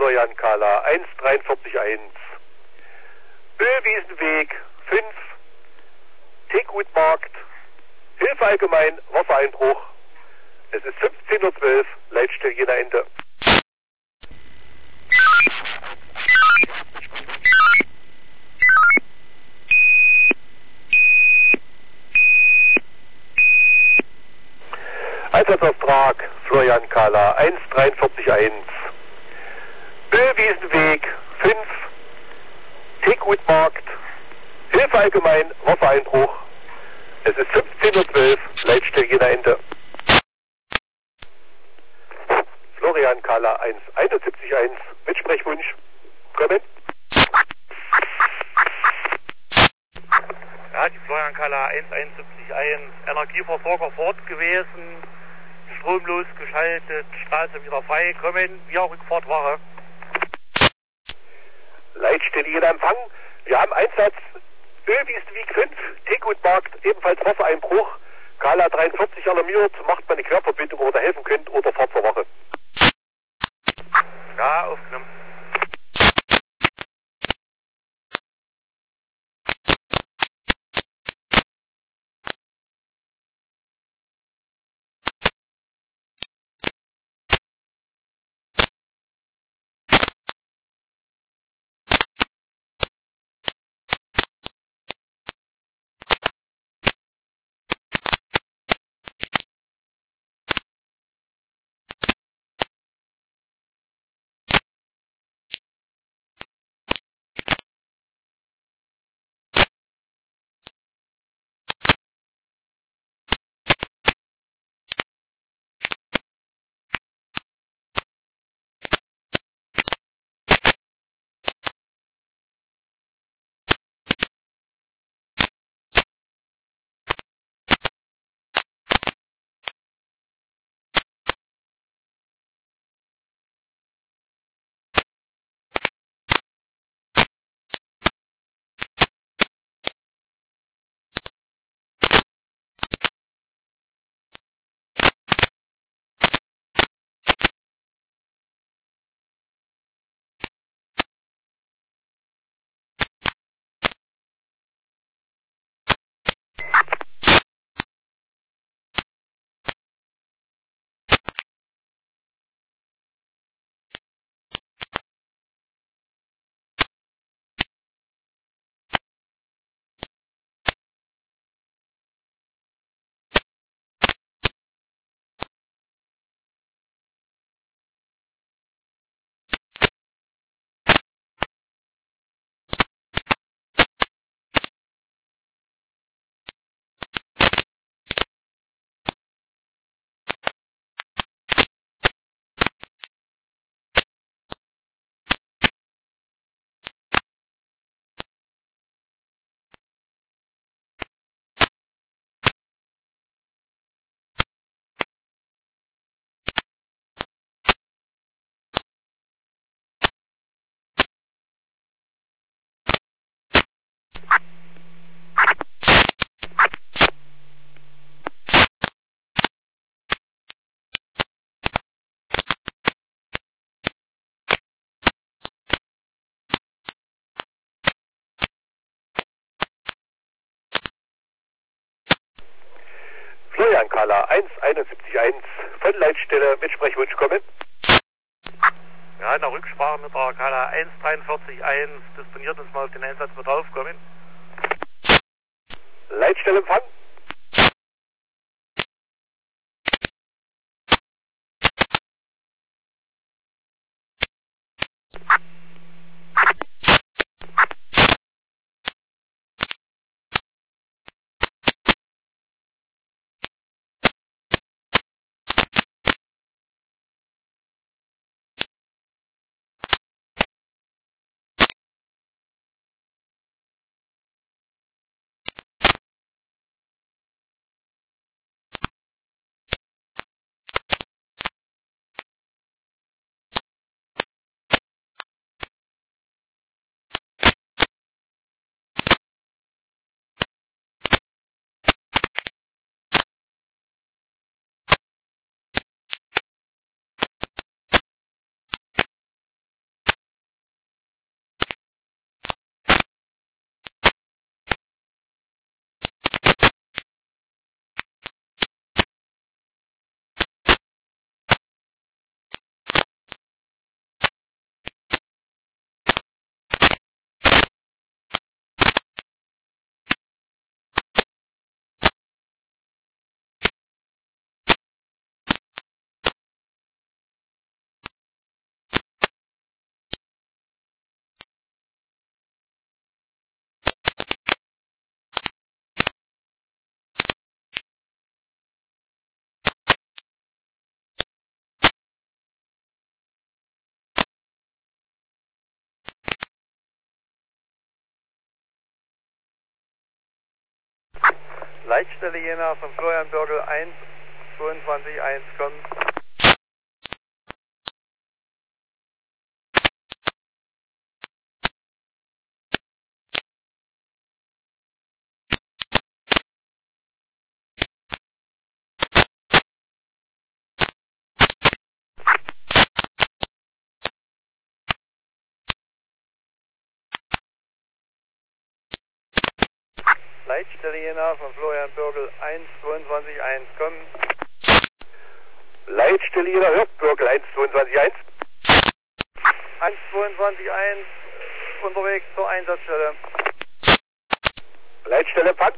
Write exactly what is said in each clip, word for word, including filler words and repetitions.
Florian Kahler, eins drei vier eins. Ölwiesenweg fünf, Teegutmarkt, Hilfe allgemein, Wassereinbruch. Es ist fünfzehn Uhr zwölf, Leitstelle Jena Ende. Einsatzaustrag Florian Kahler, eins drei vier eins. Ölwiesenweg fünf, Teegutmarkt, Hilfe allgemein, Wassereinbruch. Es ist fünfzehn Uhr zwölf, Leitstelle Jena Ende. Florian Kahler, eins eins eins, mit Sprechwunsch. Kommen. Ja, die Florian Kahler eins eins eins, Energieversorger vor Ort gewesen, stromlos geschaltet, Straße wieder frei, kommen, ja, Rückfahrtwache. Leitstelle Jena Empfang, wir haben Einsatz Ölwiesenweg fünf, Teegutmarkt, ebenfalls Wassereinbruch, Kahler dreiundvierzig alarmiert, macht man eine Querverbindung oder helfen könnt oder fahrt zur Wache. Ja, aufgenommen. Florian Kahler, eins eins eins, von Leitstelle mit Sprechwunsch kommen. Ja, in der Rücksprache mit der Kahler eins drei vier eins, disponiert uns mal auf den Einsatz mit draufkommen. Leitstelle Empfang. Leitstelle Jena von Florian Börgel eins zweiundzwanzig eins kommen. Leitstelle Jena von Florian Börgel eins zweiundzwanzig eins kommen. Leitstelle Jena hört Börgel eins zweiundzwanzig eins. eins zweiundzwanzig eins unterwegs zur Einsatzstelle. Leitstelle Empfang.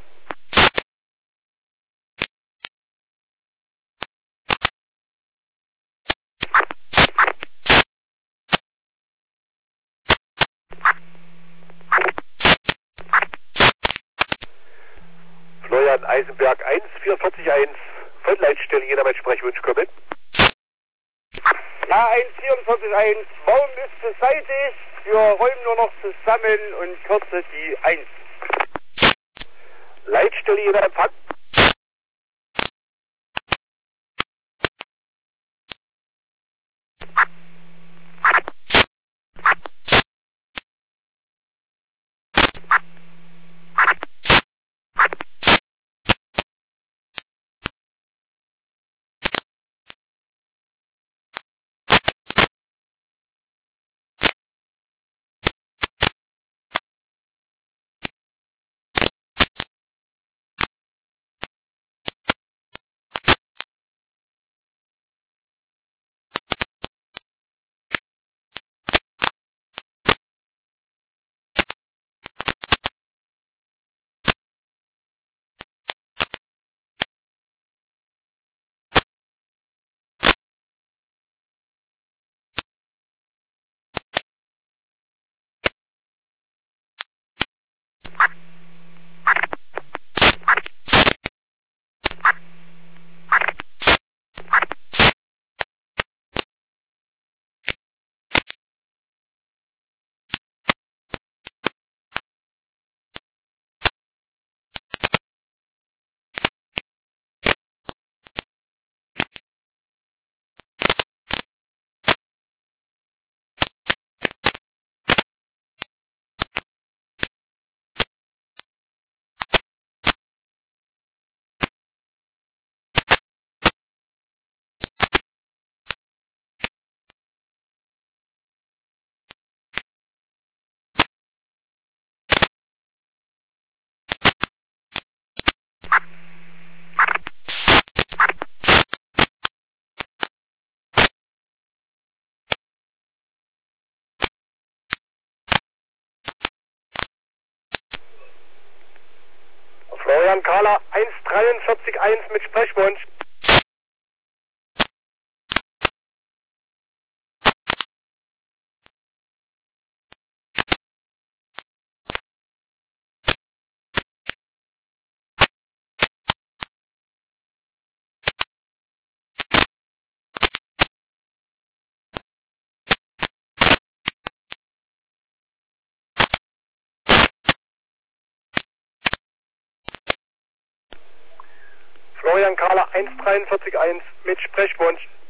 Florian Eisenberg eins vier vier eins von Leitstelle Jena mit Sprechwunsch kommen. Ja, eins vier vier eins, Baum ist beseitigt, wir räumen nur noch zusammen und kürze die eins. Leitstelle Jena Empfang. Florian Kahler eins dreiundvierzig eins mit Sprechwunsch. Florian Kahler eins dreiundvierzig eins mit Sprechwunsch.